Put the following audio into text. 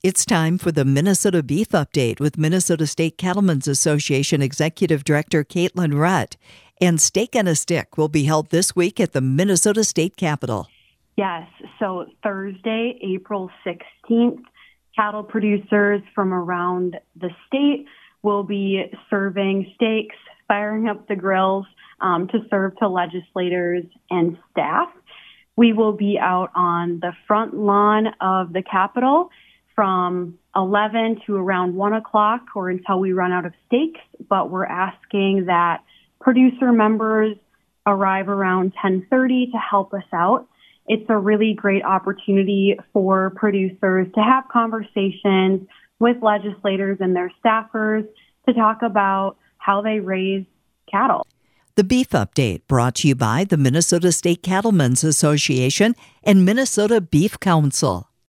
It's time for the Minnesota Beef Update with Minnesota State Cattlemen's Association Executive Director Caitlin Rutt. And Steak and a Stick will be held this week at the Minnesota State Capitol. Yes, so Thursday, April 16th, cattle producers from around the state will be serving steaks, firing up the grills to serve to legislators and staff. We will be out on the front lawn of the Capitol from 11 to around 1 o'clock or until we run out of steaks, but we're asking that producer members arrive around 10:30 to help us out. It's a really great opportunity for producers to have conversations with legislators and their staffers to talk about how they raise cattle. The Beef Update brought to you by the Minnesota State Cattlemen's Association and Minnesota Beef Council.